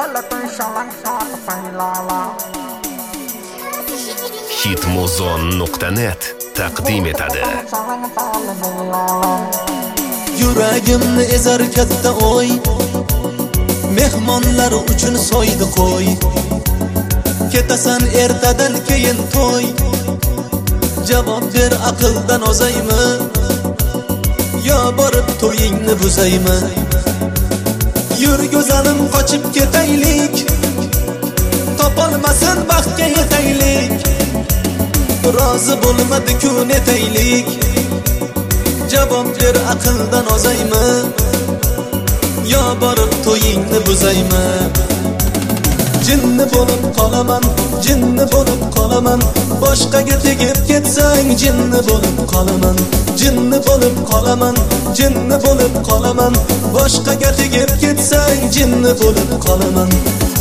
Hitmuzon.net taqdim etadi. Yuragimni ezar katta o'y, mehmonlar uchun so'ydi qo'y. Ketasan ertadan keyin to'y, javob ber aqldan ozaymi, yo borib to'yingni buzaymi? Yur go'zalim qochib ketaylik, topolmasin baxtga yetaylik. Rozi bo'lmadi-ku netaylik, javob ber aqldan ozaymi, yo borib to'yingni buzaymi? Jinni bo'lib qolaman, jinni bo'lib qolaman, boshqaga tegib ketsang jinni bo'lib qolaman. Jinni bo'lib qolaman, jinni bo'lib qolaman, boshqaga tegib ketsang jinni bo'lib qolaman.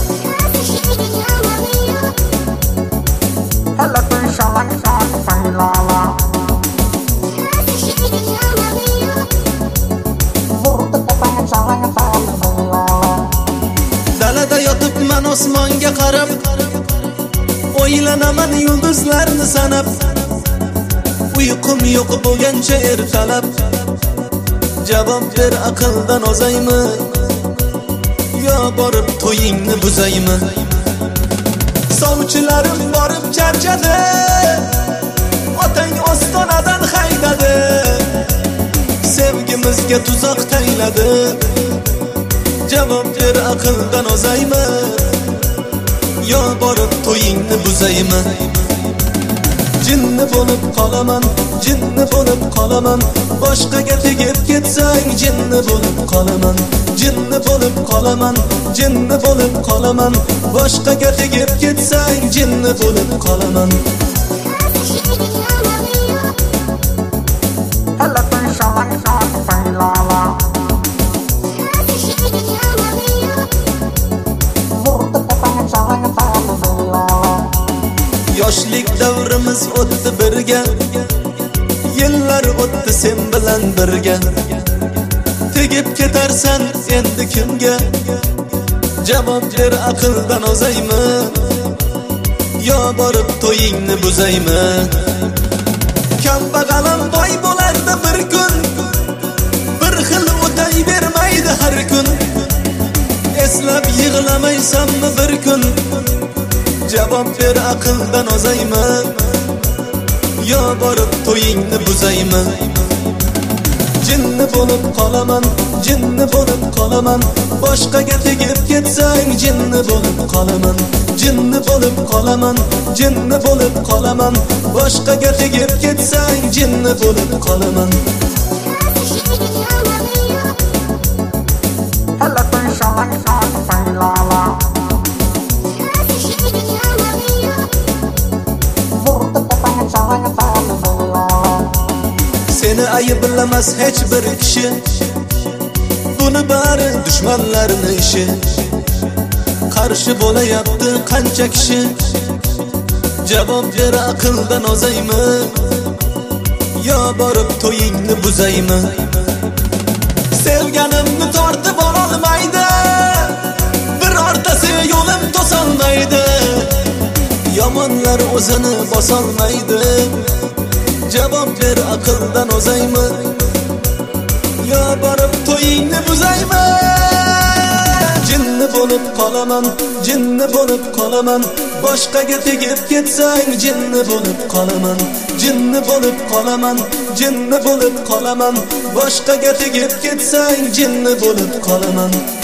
Dalada yotibman osmonga qarab, o'ylanaman yulduzlarni sanab. Uyqum yo'q bo'lgancha ertalab, javob ber aqldan ozaymi, yo borib to'yingni buzaymi? Sovchilarim borib charchadi, otang ostonadan haydadi. Sevgimizga tuzoq tayladi, javob ber aqldan ozaymi, yo borib to'yingni buzaymi? Jinni bo'lib qolaman, jinni bo'lib qolaman, boshqaga tegib ketsang jinni bo'lib qolaman. Jinni bo'lib qolaman, jinni bo'lib qolaman, boshqaga tegib ketsang jinni bo'lib qolaman. Yoshlik davrimiz o'tdi birga, yillar o'tdi sen bilan birga. Tegib ketarsan endi kimga, javob ber aqldan ozaymi, yo borib to'yingni buzaymi? Kambag'alim boy bo'lardi bir kun, bir xil o'tay bermaydi har kun. Eslab yig'lamaysanmi bir kun, javob ber aqldan ozaymi, yo borib to'yingni buzaymi? Jinni bo'lib qolaman, jinni bo'lib qolaman, boshqaga tegib ketsang jinni bo'lib qolaman. Jinni bo'lib qolaman, jinni bo'lib qolaman, boshqaga tegib ketsang jinni bo'lib qolaman. Seni ayblamas hech bir kishi, buni bari dushmanlarning ishi. Qarshi bo'layapti qancha kishi, javob ber aqldan ozaymi, yo borib to'yingni buzaymi? Sevganimni tortib ololmaydi, birortasi yo'lim to'solmaydi. Yomonlar o'zini bosolmaydi, javob ber aqldan ozaymi, yo borib to'yingni buzaymi? Jinni bo'lib qolaman, jinni bo'lib qolaman, boshqaga tegib ketsang jinni bo'lib qolaman. Jinni bo'lib qolaman, jinni bo'lib qolaman, boshqaga tegib ketsang jinni bo'lib qolaman.